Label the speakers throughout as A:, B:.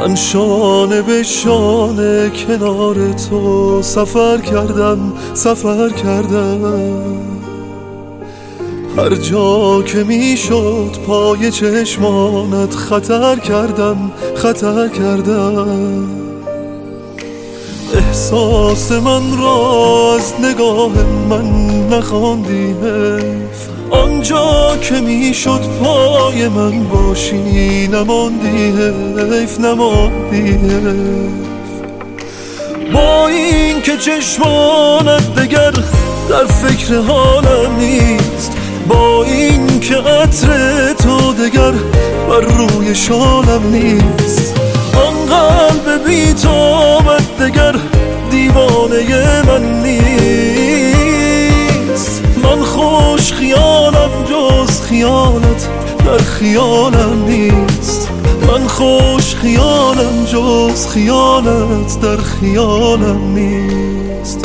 A: من شانه به شانه کنار تو سفر کردم هر جا که میشد پای چشمانت خطر کردم احساس من را از نگاه من نخواندی حیف آنجا که میشد پای من باشی نماندی حیف با این که چشمانت دگر در فکر حالم نیست با این که عطر تو دگر بر روی شالم نیست آن قلب بی تابت دگر دیوانه من نیست من خوش خیالم جز خیالت در خیالم نیست من خوش خیالم جز خیالت در خیالم نیست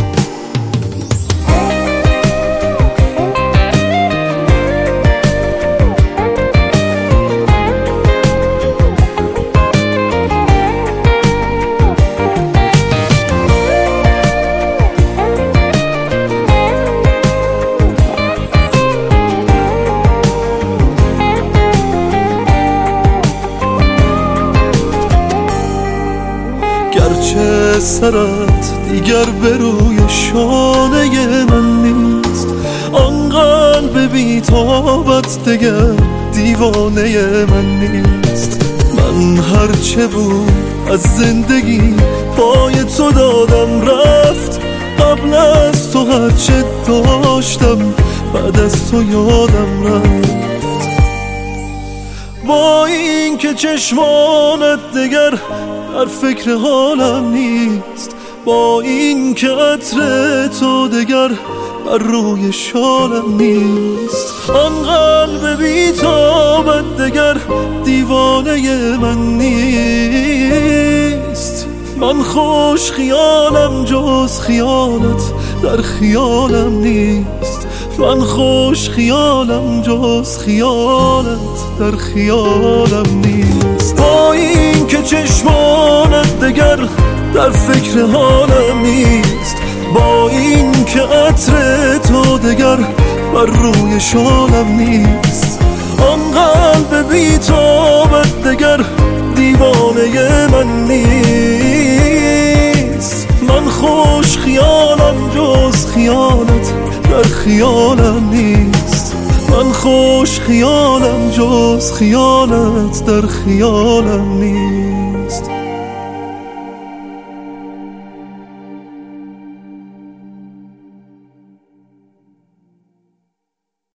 A: گرچه سرت دیگر به روی شانه من نیست آن قلب بی تابت دیگر دیوانه من نیست من هرچه بود از زندگی پای تو دادم رفت قبل از تو هرچه داشتم بعد از تو یادم رفت با این که چشمانت دگر در فکر حالم نیست با این که عطر تو دگر بر روی شالم نیست آن قلب بی تابت دگر دیوانه من نیست من خوش خیالم جز خیالت در خیالم نیست من خوش خیالم جز خیالت در خیالم نیست با این که چشمانت دگر در فکر حالم نیست با این که عطر تو دگر بر روی شالم نیست آن قلب بی تابت دگر دیوانه من نیست من خوش خیالم جز خیالت در خیالم نیست من خوش خیالم جز خیالت در خیالم نیست